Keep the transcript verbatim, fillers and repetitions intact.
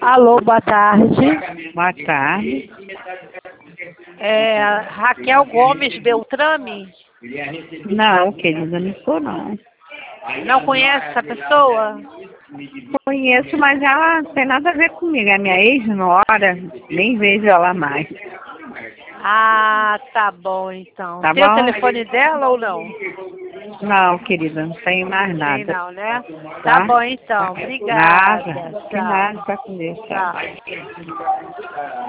Alô, boa tarde. Boa tarde. É Raquel Gomes Beltrame? Não, querida, não sou não. Não conhece essa pessoa? Conheço, mas ela não tem nada a ver comigo. É minha ex-nora, nem vejo ela mais. Ah, tá bom então. Tá Tem o bom? telefone dela ou não? Não, querida, não tenho mais Tem nada. não, né? Tá Tá? bom então. Tá. Obrigada. Nada. Que Tchau. nada, tá com Deus. Tchau. Tchau.